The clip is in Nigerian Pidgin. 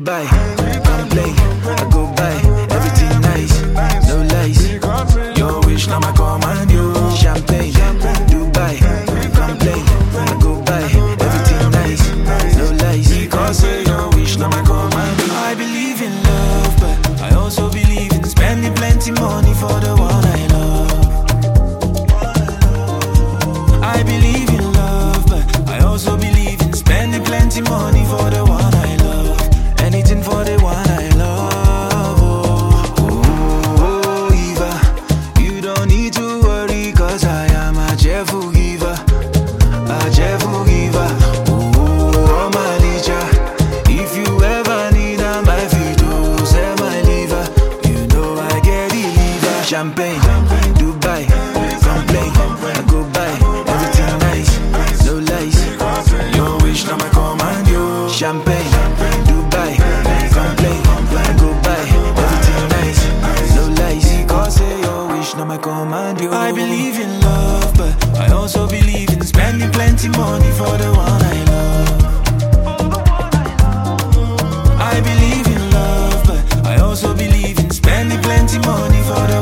Dubai, come play, I go buy everything nice, no lies. Your wish now my command, you. Champagne, Dubai, come play, I go buy everything nice, no lies. Because say your wish now my command. I believe in love, but I also believe in spending plenty money for the one I love. I believe in love, but I also believe in spending plenty money for the one I love. Anything for the one I love. Oh, Eva, you don't need to worry, cause I am a cheerful giver. A cheerful giver. Oh, my licha. If you ever need a my feet, oh, say my liver. You know I get the liver. Champagne, Dubai, come play, I go buy everything nice, no lies. Your wish now my command, you. Champagne, Dubai, come play, I go buy everything nice, no lies. Cause say your wish now my command, you. I believe in love, but I also believe in spending plenty money for the one I love. I believe in love, but I also believe in spending plenty money for the